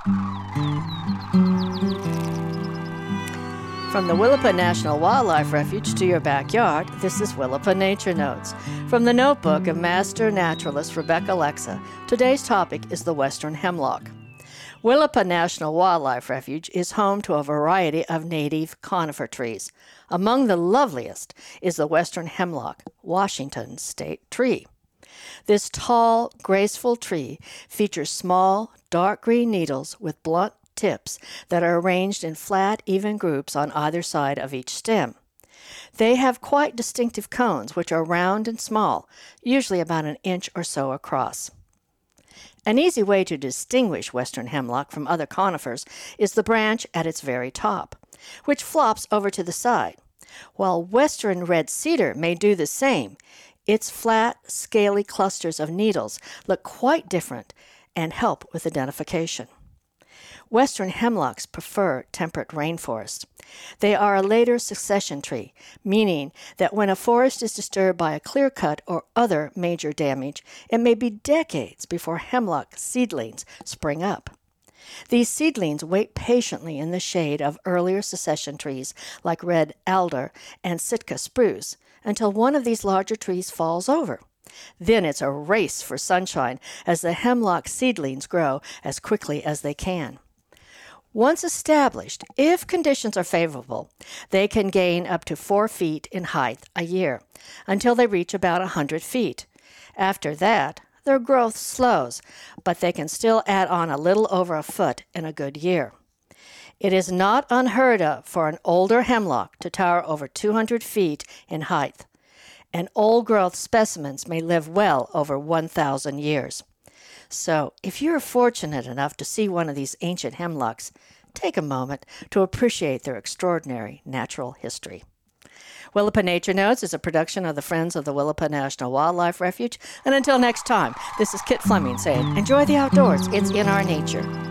From the Willapa National Wildlife Refuge to your backyard, this is Willapa Nature Notes. From the notebook of Master Naturalist Rebecca Lexa, today's topic is the western hemlock. Willapa National Wildlife Refuge is home to a variety of native conifer trees. Among the loveliest is the western hemlock, Washington state tree. This tall, graceful tree features small, dark green needles with blunt tips that are arranged in flat, even groups on either side of each stem. They have quite distinctive cones, which are round and small, usually about an inch or so across. An easy way to distinguish western hemlock from other conifers is the branch at its very top, which flops over to the side. While western red cedar may do the same, its flat, scaly clusters of needles look quite different and help with identification. Western hemlocks prefer temperate rainforests. They are a later succession tree, meaning that when a forest is disturbed by a clear cut or other major damage, it may be decades before hemlock seedlings spring up. These seedlings wait patiently in the shade of earlier succession trees like red alder and Sitka spruce until one of these larger trees falls over. Then it's a race for sunshine as the hemlock seedlings grow as quickly as they can. Once established, if conditions are favorable, they can gain up to 4 feet in height a year until they reach about 100 feet. After that, their growth slows, but they can still add on a little over a foot in a good year. It is not unheard of for an older hemlock to tower over 200 feet in height, and old-growth specimens may live well over 1,000 years. So, if you're fortunate enough to see one of these ancient hemlocks, take a moment to appreciate their extraordinary natural history. Willapa Nature Notes is a production of the Friends of the Willapa National Wildlife Refuge. And until next time, this is Kit Fleming saying, enjoy the outdoors. It's in our nature.